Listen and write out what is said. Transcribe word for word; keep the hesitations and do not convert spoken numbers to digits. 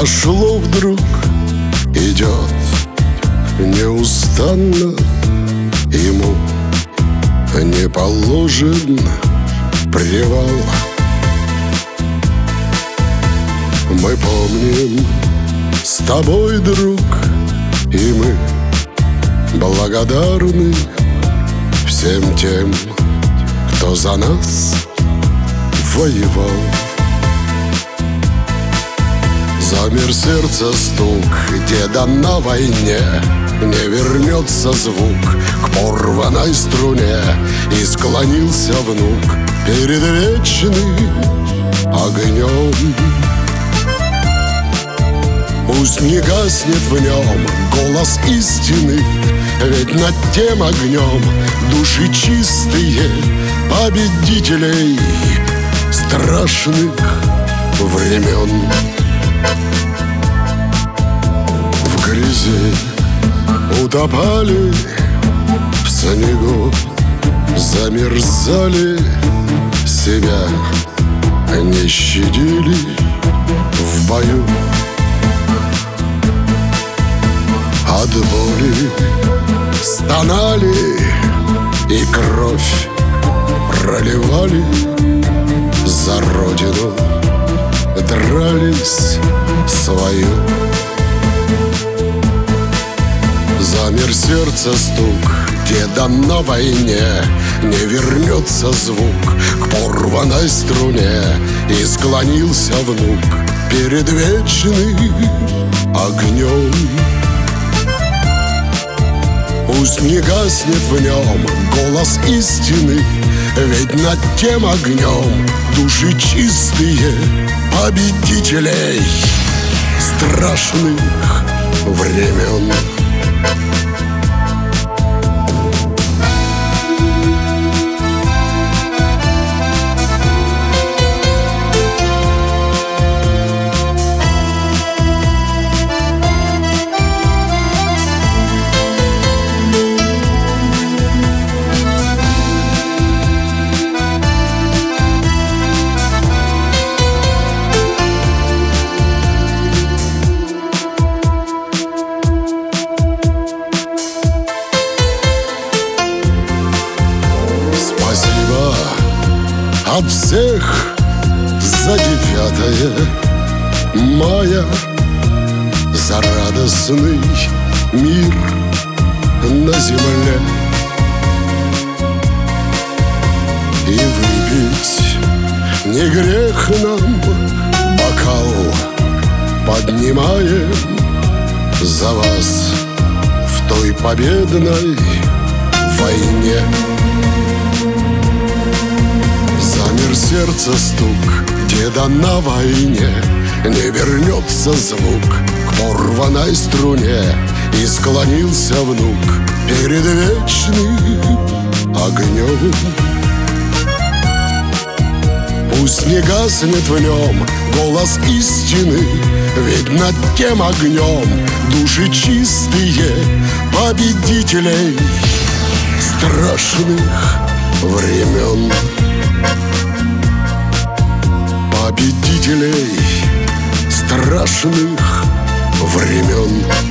Пошло вдруг, идет неустанно, ему не положен привал. Мы помним с тобой, друг, и мы благодарны всем тем, кто за нас воевал. Замер сердце стук, деда на войне, не вернется звук к порванной струне. И склонился внук перед вечным огнем. Пусть не гаснет в нем голос истины, ведь над тем огнем души чистые победителей страшных времен. В грязи утопали, в снегу замерзали, себя не щадили в бою. От боли стонали и кровь проливали, за родину дрались свою. Замер сердце стук, деда на войне, не вернется звук к порванной струне. И склонился внук перед вечным огнем. Пусть не гаснет в нем голос истины, ведь над тем огнем души чистые победителей страшных времен. От всех за девятое мая, за радостный мир на земле. И выпить не грех нам, бокал поднимаем за вас в той победной войне. Замер сердце стук, деда на войне, не вернется звук к порванной струне. И склонился внук перед вечным огнем. Пусть не гаснет в нем голос истины, ведь над тем огнем души чистые победителей страшных времен. Победителей страшных времен.